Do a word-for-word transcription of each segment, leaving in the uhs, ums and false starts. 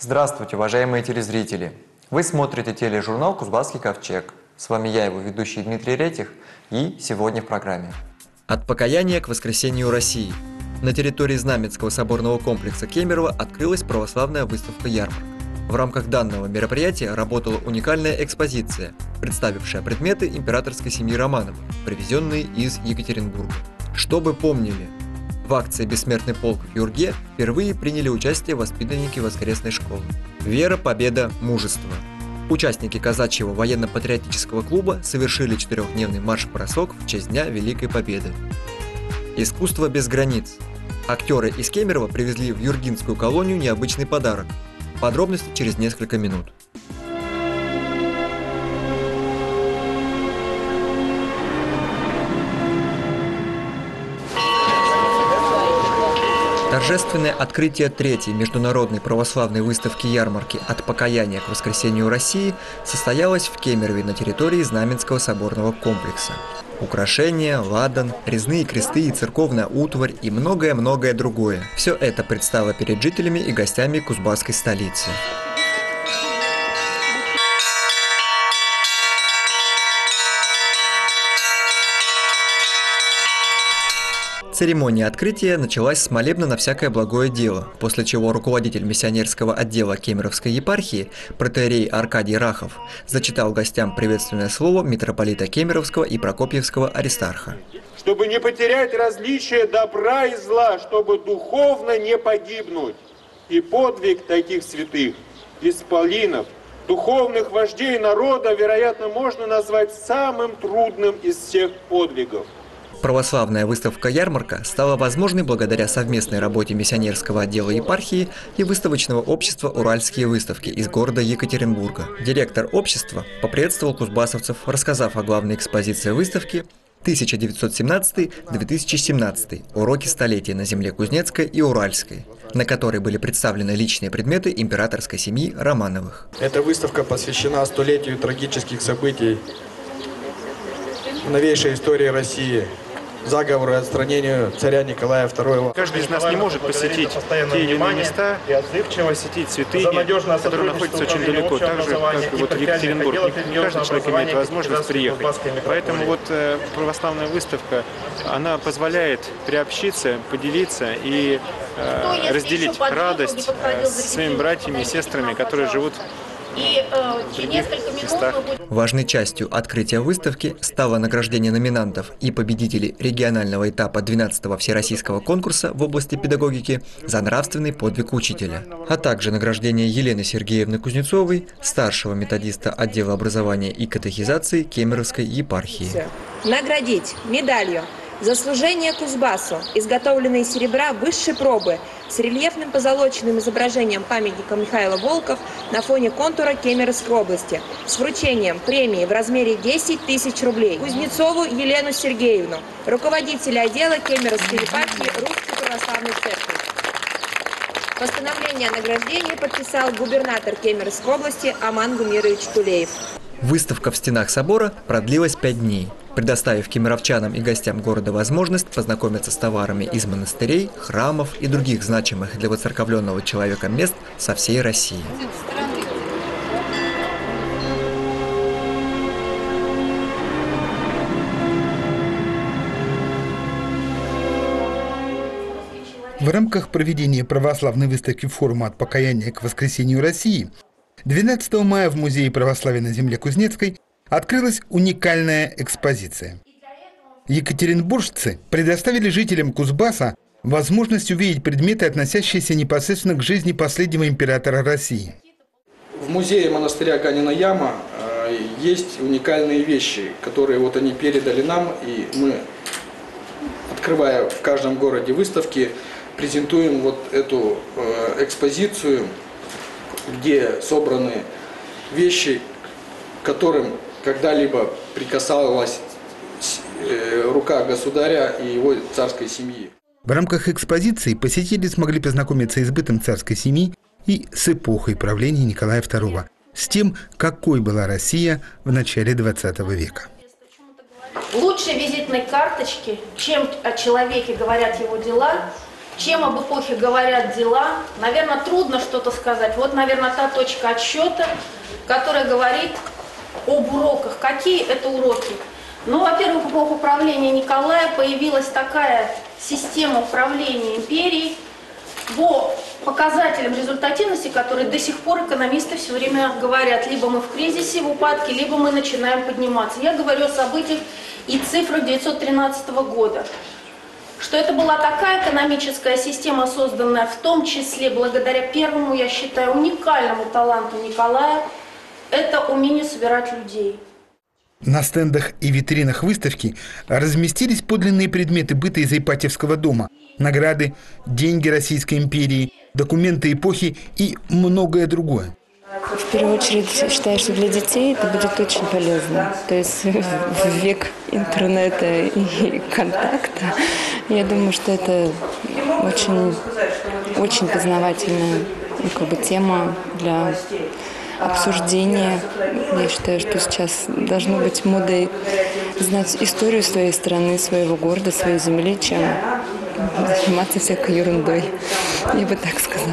Здравствуйте, уважаемые телезрители! Вы смотрите тележурнал «Кузбасский ковчег». С вами я, его ведущий Дмитрий Ретих, и сегодня в программе. От покаяния к воскресению России. На территории Знаменского соборного комплекса Кемерово открылась православная выставка «Ярмарка». В рамках данного мероприятия работала уникальная экспозиция, представившая предметы императорской семьи Романовых, привезенные из Екатеринбурга. Чтобы помнили, в акции «Бессмертный полк» в Юрге впервые приняли участие воспитанники воскресной школы. Вера, победа, мужество. Участники казачьего военно-патриотического клуба совершили четырехдневный марш-бросок в честь Дня Великой Победы. Искусство без границ. Актеры из Кемерово привезли в юргинскую колонию необычный подарок. Подробности через несколько минут. Торжественное открытие третьей международной православной выставки ярмарки «От покаяния к воскресению России» состоялось в Кемерове на территории Знаменского соборного комплекса. Украшения, ладан, резные кресты и церковная утварь и многое-многое другое. Все это предстало перед жителями и гостями кузбасской столицы. Церемония открытия началась с молебна на всякое благое дело, после чего руководитель миссионерского отдела Кемеровской епархии, протоиерей Аркадий Рахов, зачитал гостям приветственное слово митрополита Кемеровского и Прокопьевского Аристарха. Чтобы не потерять различие добра и зла, чтобы духовно не погибнуть. И подвиг таких святых, исполинов, духовных вождей народа, вероятно, можно назвать самым трудным из всех подвигов. Православная выставка «Ярмарка» стала возможной благодаря совместной работе миссионерского отдела епархии и выставочного общества «Уральские выставки» из города Екатеринбурга. Директор общества поприветствовал кузбассовцев, рассказав о главной экспозиции выставки тысяча девятьсот семнадцатый — две тысячи семнадцатый «Уроки столетия на земле Кузнецкой и Уральской», на которой были представлены личные предметы императорской семьи Романовых. Эта выставка посвящена столетию трагических событий в новейшей истории России. Заговору и отстранению царя Николая второго. Каждый из нас не может посетить те или иные места, посетить святыни, которые находятся очень далеко, так же, как вот в Екатеринбург. Не каждый человек имеет возможность приехать. Поэтому вот православная выставка, она позволяет приобщиться, поделиться и э, разделить радость с своими братьями и сестрами, которые живут И, э, через несколько минут Важной частью открытия выставки стало награждение номинантов и победителей регионального этапа двенадцатого всероссийского конкурса в области педагогики за нравственный подвиг учителя, а также награждение Елены Сергеевны Кузнецовой, старшего методиста отдела образования и катехизации Кемеровской епархии. Наградить медалью за служение Кузбассу, изготовленной из серебра высшей пробы, с рельефным позолоченным изображением памятника Михаила Волков на фоне контура Кемеровской области, с вручением премии в размере десять тысяч рублей Кузнецову Елену Сергеевну, руководителя отдела Кемеровской епархии Русской Православной Церкви. Постановление о награждении подписал губернатор Кемеровской области Аман Гумирович Тулеев. Выставка в стенах собора продлилась пять дней, предоставив кемеровчанам и гостям города возможность познакомиться с товарами из монастырей, храмов и других значимых для воцерковленного человека мест со всей России. В рамках проведения православной выставки форума «От покаяния к воскресению России» двенадцатого мая в Музее православия на земле Кузнецкой открылась уникальная экспозиция. Екатеринбуржцы предоставили жителям Кузбасса возможность увидеть предметы, относящиеся непосредственно к жизни последнего императора России. В музее монастыря Ганина Яма э, есть уникальные вещи, которые вот они передали нам, и мы, открывая в каждом городе выставки, презентуем вот эту э, экспозицию, где собраны вещи, к которым когда-либо прикасалась рука государя и его царской семьи. В рамках экспозиции посетители смогли познакомиться с бытом царской семьи и с эпохой правления Николая второго, с тем, какой была Россия в начале двадцатого века. Лучше визитной карточки, чем о человеке говорят его дела, чем об эпохе говорят дела, наверное, трудно что-то сказать. Вот, наверное, та точка отсчета, которая говорит об уроках. Какие это уроки? Ну, во-первых, в эпоху правления Николая появилась такая система управления империей, по показателям результативности, которые до сих пор экономисты все время говорят, либо мы в кризисе, в упадке, либо мы начинаем подниматься. Я говорю о событиях и цифрах девятьсот тринадцатого года. Что это была такая экономическая система, созданная в том числе благодаря первому, я считаю, уникальному таланту Николая, это умение собирать людей. На стендах и витринах выставки разместились подлинные предметы быта из Ипатьевского дома, награды, деньги Российской империи, документы эпохи и многое другое. В первую очередь, считаю, что для детей это будет очень полезно. То есть в век интернета и контакта, я думаю, что это очень, очень познавательная, ну, как бы, тема для обсуждения. Я считаю, что сейчас должно быть модой знать историю своей страны, своего города, своей земли, чем заниматься всякой ерундой. Я бы так сказала.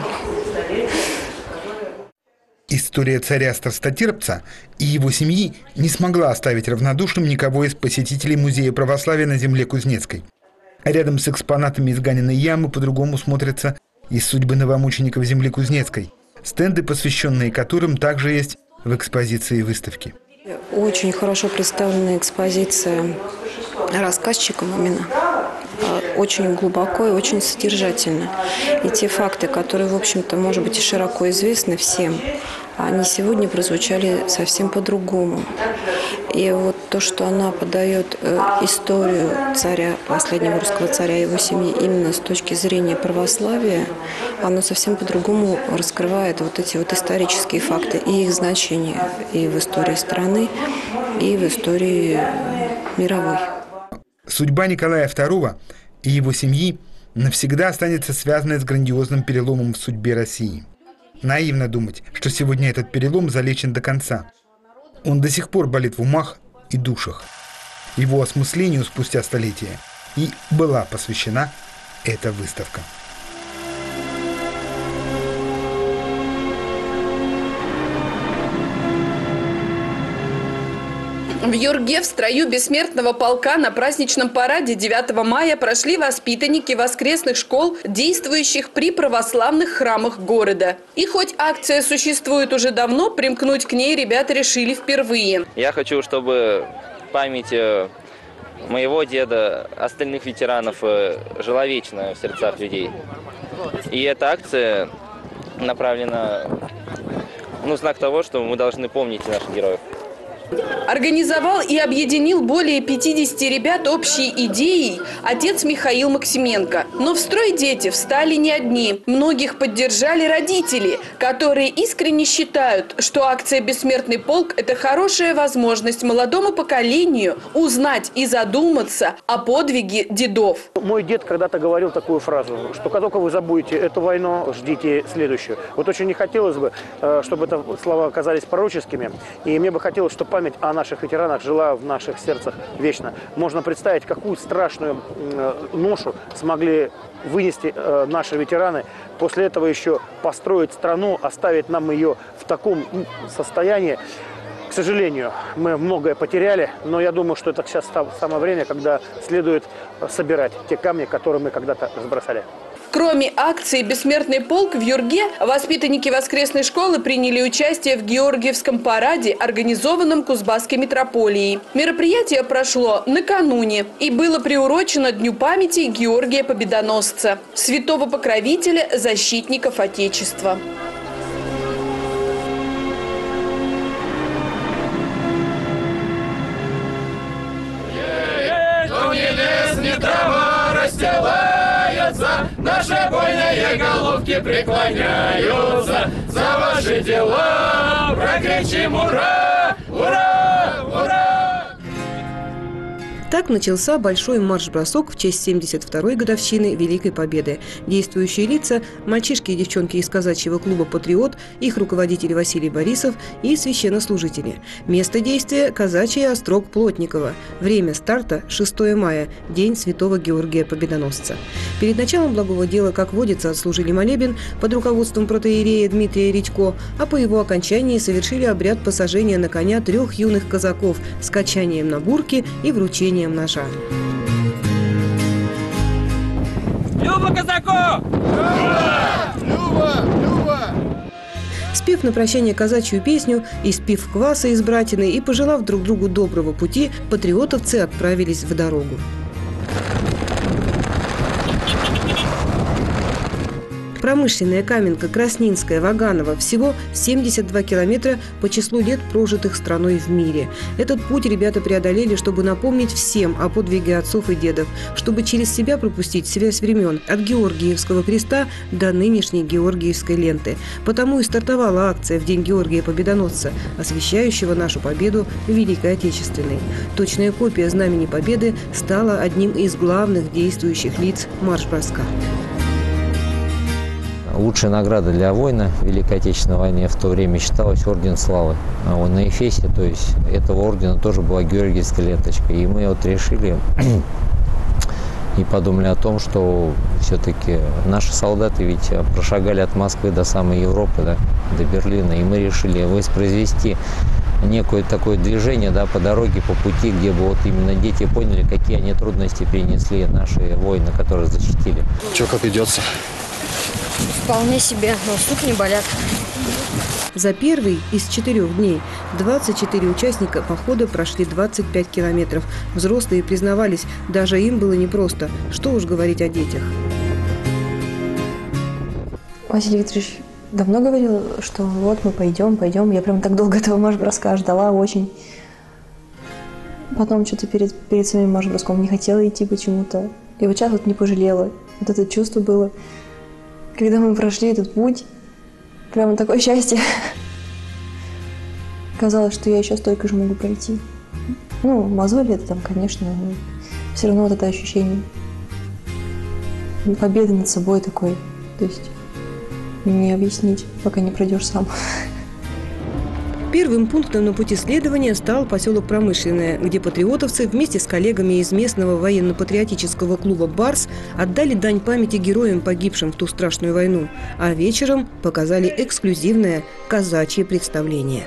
История царя Страстотерпца и его семьи не смогла оставить равнодушным никого из посетителей Музея православия на земле Кузнецкой. А рядом с экспонатами из Ганиной ямы по-другому смотрятся и судьбы новомучеников земли Кузнецкой, стенды, посвященные которым также есть в экспозиции выставки. Очень хорошо представлена экспозиция рассказчиком именно. Очень глубоко и очень содержательно. И те факты, которые, в общем-то, может быть, и широко известны всем, они сегодня прозвучали совсем по-другому. И вот то, что она подает историю царя, последнего русского царя и его семьи именно с точки зрения православия, оно совсем по-другому раскрывает вот эти вот исторические факты и их значение и в истории страны, и в истории мировой. Судьба Николая второго и его семьи навсегда останется связанной с грандиозным переломом в судьбе России. Наивно думать, что сегодня этот перелом залечен до конца. Он до сих пор болит в умах и душах. Его осмыслению спустя столетия и была посвящена эта выставка. В Юрге в строю бессмертного полка на праздничном параде девятого мая прошли воспитанники воскресных школ, действующих при православных храмах города. И хоть акция существует уже давно, примкнуть к ней ребята решили впервые. Я хочу, чтобы память моего деда, остальных ветеранов жила вечно в сердцах людей. И эта акция направлена, ну, знак того, что мы должны помнить наших героев. Организовал и объединил более пятидесяти ребят общей идеей отец Михаил Максименко. Но в строй дети встали не одни. Многих поддержали родители, которые искренне считают, что акция «Бессмертный полк» – это хорошая возможность молодому поколению узнать и задуматься о подвиге дедов. Мой дед когда-то говорил такую фразу, что как только вы забудете эту войну, ждите следующую. Вот очень не хотелось бы, чтобы это слова оказались пророческими. И мне бы хотелось, чтобы память о наших ветеранах жила в наших сердцах вечно. Можно представить, какую страшную ношу смогли вынести наши ветераны. После этого еще построить страну, оставить нам ее в таком состоянии. К сожалению, мы многое потеряли, но я думаю, что это сейчас самое время, когда следует собирать те камни, которые мы когда-то разбросали. Кроме акции «Бессмертный полк» в Юрге, воспитанники воскресной школы приняли участие в Георгиевском параде, организованном Кузбасской митрополией. Мероприятие прошло накануне и было приурочено Дню памяти Георгия Победоносца, святого покровителя защитников Отечества. Наши бойные головки преклоняются за ваши дела. Прокричим ура, ура, ура! Так начался большой марш-бросок в честь семьдесят второй годовщины Великой Победы. Действующие лица – мальчишки и девчонки из казачьего клуба «Патриот», их руководитель Василий Борисов и священнослужители. Место действия – казачий острог Плотникова. Время старта – шестое мая, день Святого Георгия Победоносца. Перед началом благого дела, как водится, отслужили молебен под руководством протоиерея Дмитрия Редько, а по его окончании совершили обряд посажения на коня трех юных казаков с качанием на бурке и вручением ножа. Люба казаку! Люба! Люба! Люба! Спев на прощание казачью песню, испив кваса из братины и пожелав друг другу доброго пути, патриотовцы отправились в дорогу. Промышленная Каменка, Краснинская, Ваганово – всего семьдесят два километра по числу лет, прожитых страной в мире. Этот путь ребята преодолели, чтобы напомнить всем о подвиге отцов и дедов, чтобы через себя пропустить связь времен от Георгиевского креста до нынешней Георгиевской ленты. Потому и стартовала акция в День Георгия Победоносца, освещающего нашу победу в Великой Отечественной. Точная копия Знамени Победы стала одним из главных действующих лиц марш-броска. Лучшая награда для воина в Великой Отечественной войне в то время считалась Орден Славы. А он на эфесе, то есть этого ордена тоже была Георгиевская ленточка. И мы вот решили и подумали о том, что все-таки наши солдаты ведь прошагали от Москвы до самой Европы, да, до Берлина. И мы решили воспроизвести некое такое движение, да, по дороге, по пути, где бы вот именно дети поняли, какие они трудности перенесли наши воины, которые защитили. Че, как идется? Вполне себе, но ступни болят. За первый из четырех дней двадцать четыре участника похода прошли двадцать пять километров. Взрослые признавались, даже им было непросто. Что уж говорить о детях. Василий Викторович давно говорил, что вот мы пойдем, пойдем. Я прям так долго этого марш-броска ждала очень. Потом что-то перед, перед самим марш-броском не хотела идти почему-то. И вот сейчас вот не пожалела. Вот это чувство было. Когда мы прошли этот путь, прямо такое счастье. Казалось, что я еще столько же могу пройти. Ну, мозоли это там, конечно, но все равно вот это ощущение победы над собой такой. То есть не объяснить, пока не пройдешь сам. Первым пунктом на пути следования стал поселок Промышленное, где патриотовцы вместе с коллегами из местного военно-патриотического клуба «Барс» отдали дань памяти героям, погибшим в ту страшную войну, а вечером показали эксклюзивное казачье представление.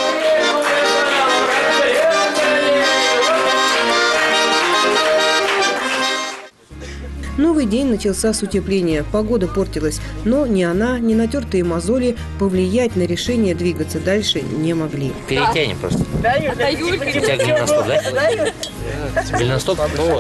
Новый день начался с утепления. Погода портилась, но ни она, ни натертые мозоли повлиять на решение двигаться дальше не могли. Перетянем просто. Тебя голеностоп, да? Голеностоп? Ну вот.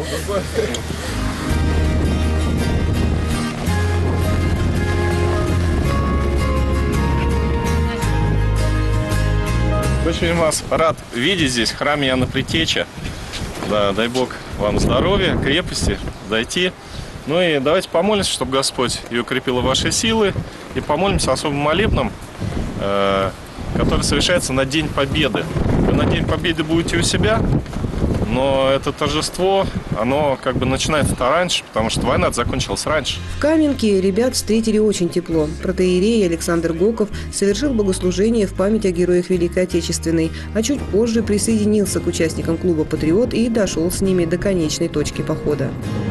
Очень вас рад видеть здесь, в храме Иоанна Предтечи. Да, дай Бог вам здоровья, крепости, дойти. Ну и давайте помолимся, чтобы Господь и укрепил ваши силы. И помолимся особым молебном, э, который совершается на День Победы. Вы на День Победы будете у себя, но это торжество, оно как бы начинается раньше, потому что война закончилась раньше. В Каменке ребят встретили очень тепло. Протоиерей Александр Гоков совершил богослужение в память о героях Великой Отечественной, а чуть позже присоединился к участникам клуба «Патриот» и дошел с ними до конечной точки похода.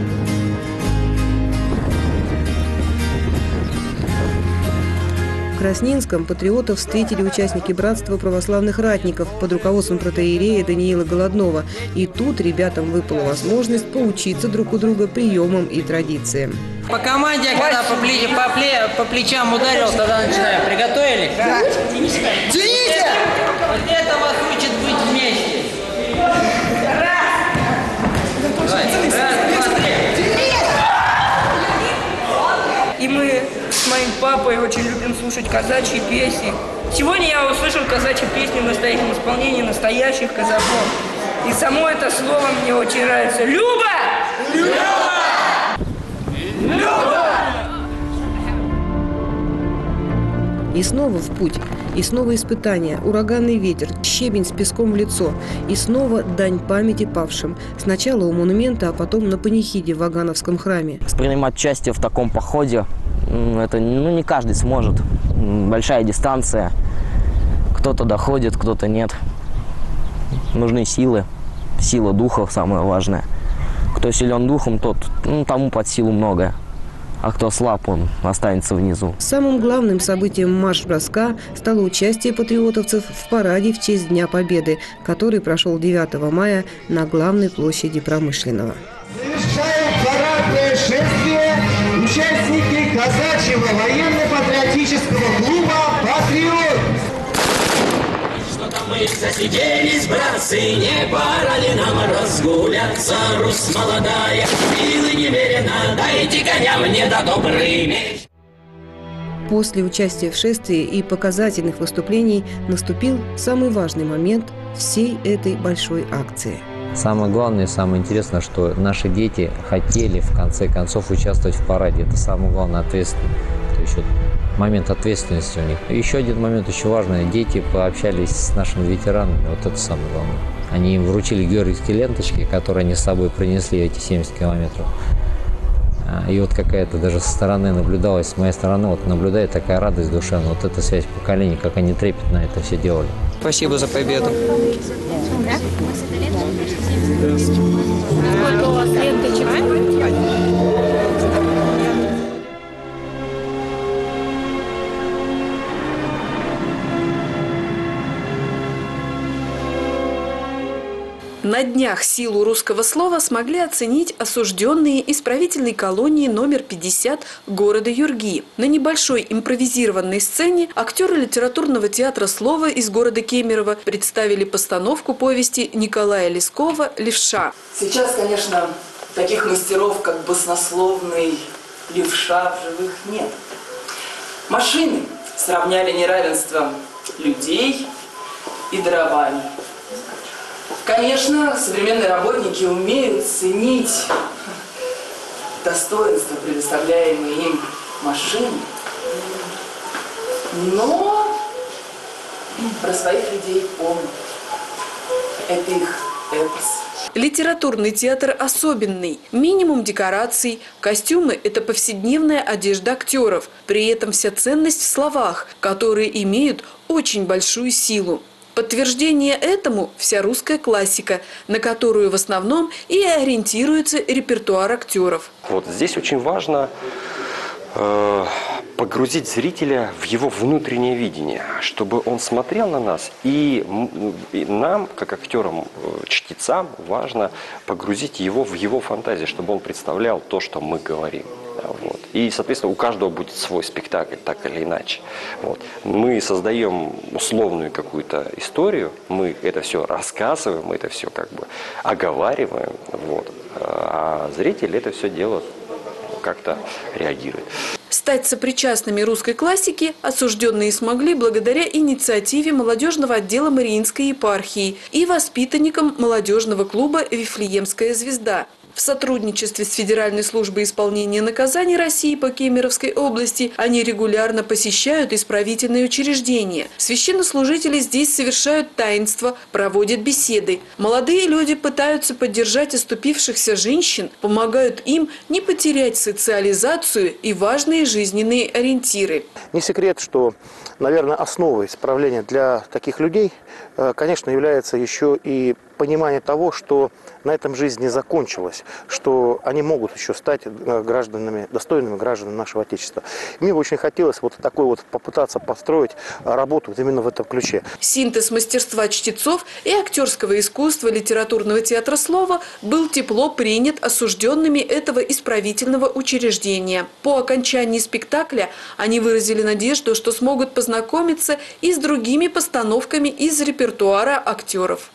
В Краснинском патриотов встретили участники братства православных ратников под руководством протоиерея Даниила Голоднова. И тут ребятам выпала возможность поучиться друг у друга приемам и традициям. По команде, когда по, плечи, по, пле, по плечам ударил, тогда начинаем. Приготовились? Да. Тяните! Вот это вас учит быть вместе. Раз! Раз, два, три! И мы с моим папой очень любим слушать казачьи песни. Сегодня я услышал казачьи песни в настоящем исполнении настоящих казаков. И само это слово мне очень нравится. Люба! Люба! Люба! И снова в путь. И снова испытания, ураганный ветер, щебень с песком в лицо. И снова дань памяти павшим. Сначала у монумента, а потом на панихиде в Вагановском храме. Принимать участие в таком походе, это ну, не каждый сможет. Большая дистанция. Кто-то доходит, кто-то нет. Нужны силы. Сила духа самое важное. Кто силен духом, тот, ну, тому под силу многое. А кто слаб, он останется внизу. Самым главным событием марш-броска стало участие патриотовцев в параде в честь Дня Победы, который прошел девятого мая на главной площади Промышленного. Завершают парадное шествие участники казачьего военно-патриотического клуба «Патриот». Мы засиделись, братцы, не пора ли нам разгуляться? Русь молодая, силы немерено, дайте коня мне да добрый меч. После участия в шествии и показательных выступлений наступил самый важный момент всей этой большой акции. Самое главное и самое интересное, что наши дети хотели в конце концов участвовать в параде. Это самое главное, ответственно. То есть вот момент ответственности у них. И еще один момент очень важный. Дети пообщались с нашими ветеранами. Вот это самое главное. Они им вручили георгиевские ленточки, которые они с собой принесли эти семьдесят километров. И вот какая-то даже со стороны наблюдалась, с моей стороны, вот наблюдает такая радость душевная. Вот эта связь поколений, как они трепетно это все делали. Спасибо за победу. Сколько у вас ленточек? На днях силу русского слова смогли оценить осужденные исправительной колонии номер пятьдесят города Юрги. На небольшой импровизированной сцене актеры литературного театра слова из города Кемерово представили постановку повести Николая Лескова «Левша». Сейчас, конечно, таких мастеров, как баснословный Левша, в живых нет. Машины сравняли неравенство людей и дровами. Конечно, современные работники умеют ценить достоинства, предоставляемые им машины, но про своих людей помнят. Это их эпос. Литературный театр особенный. Минимум декораций, костюмы – это повседневная одежда актеров. При этом вся ценность в словах, которые имеют очень большую силу. Подтверждение этому – вся русская классика, на которую в основном и ориентируется репертуар актеров. Вот здесь очень важно э, погрузить зрителя в его внутреннее видение, чтобы он смотрел на нас, и, и нам, как актерам, чтецам, важно погрузить его в его фантазию, чтобы он представлял то, что мы говорим. Вот. И, соответственно, у каждого будет свой спектакль, так или иначе. Вот. Мы создаем условную какую-то историю, мы это все рассказываем, мы это все как бы оговариваем, вот. А зритель это все дело как-то реагирует. Стать сопричастными русской классике осужденные смогли благодаря инициативе молодежного отдела Мариинской епархии и воспитанникам молодежного клуба «Вифлеемская звезда». В сотрудничестве с Федеральной службой исполнения наказаний России по Кемеровской области они регулярно посещают исправительные учреждения. Священнослужители здесь совершают таинства, проводят беседы. Молодые люди пытаются поддержать оступившихся женщин, помогают им не потерять социализацию и важные жизненные ориентиры. Не секрет, что, наверное, основой исправления для таких людей, конечно, является еще и понимание того, что на этом жизнь не закончилась, что они могут еще стать гражданами, достойными гражданами нашего Отечества. Мне бы очень хотелось вот такой вот попытаться построить работу вот именно в этом ключе. Синтез мастерства чтецов и актерского искусства литературного театра слова был тепло принят осужденными этого исправительного учреждения. По окончании спектакля они выразили надежду, что смогут познакомиться и с другими постановками из репертуара актеров.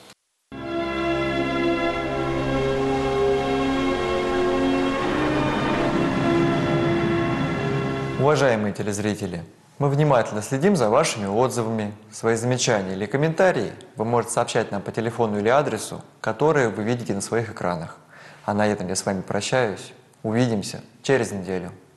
Уважаемые телезрители, мы внимательно следим за вашими отзывами. Свои замечания или комментарии вы можете сообщать нам по телефону или адресу, которые вы видите на своих экранах. А на этом я с вами прощаюсь. Увидимся через неделю.